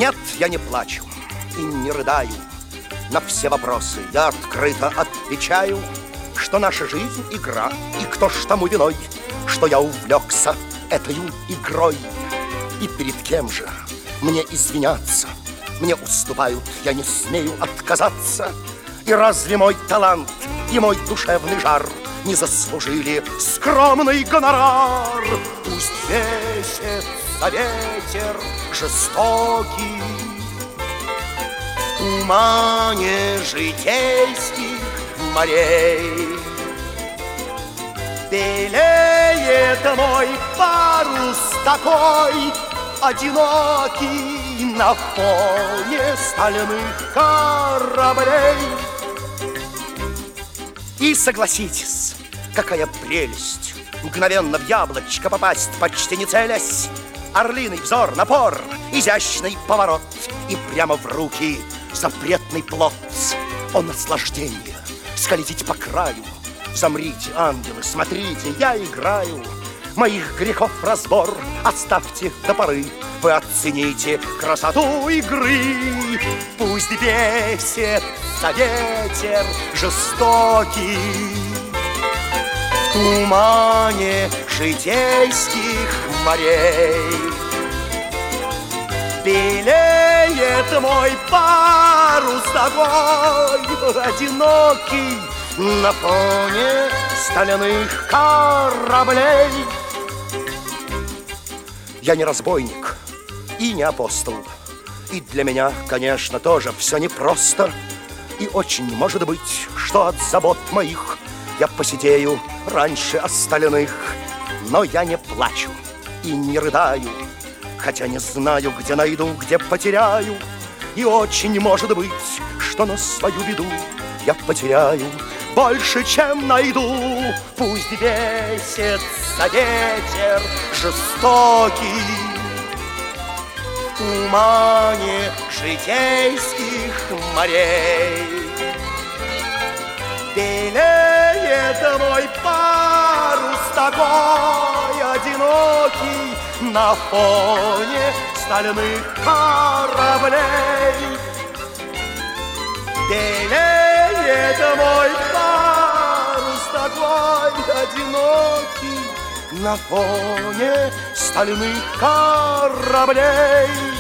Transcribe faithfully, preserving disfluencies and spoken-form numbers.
Нет, я не плачу и не рыдаю. На все вопросы я открыто отвечаю, что наша жизнь — игра, и кто ж тому виной, что я увлекся этой игрой. И перед кем же мне извиняться? Мне уступают, я не смею отказаться. И разве мой талант и мой душевный жар не заслужили скромный гонорар? Пусть весится ветер жестокий в тумане житейских морей. Белеет мой парус такой одинокий на фоне стальных кораблей. И согласитесь, какая прелесть мгновенно в яблочко попасть, почти не целясь. Орлиный взор, напор, изящный поворот, и прямо в руки запретный плод. О, наслаждение скользить по краю! Замрите, ангелы, смотрите, я играю. Моих грехов разбор оставьте до поры. Вы оцените красоту игры. Пусть бесится ветер жестокий в тумане житейских морей. Белеет мой парус такой одинокий на фоне стальных кораблей. Я не разбойник и не апостол, и для меня, конечно, тоже все непросто. И очень может быть, что от забот моих я посидею раньше остальных. Но я не плачу и не рыдаю, хотя не знаю, где найду, где потеряю. И очень может быть, что на свою беду я потеряю больше, чем найду. Пусть бесится ветер жестокий в тумане житейских морей. Белеет мой парус такой одинокий на фоне стальных кораблей. Белеет мой парус такой одинокий на фоне стальных кораблей.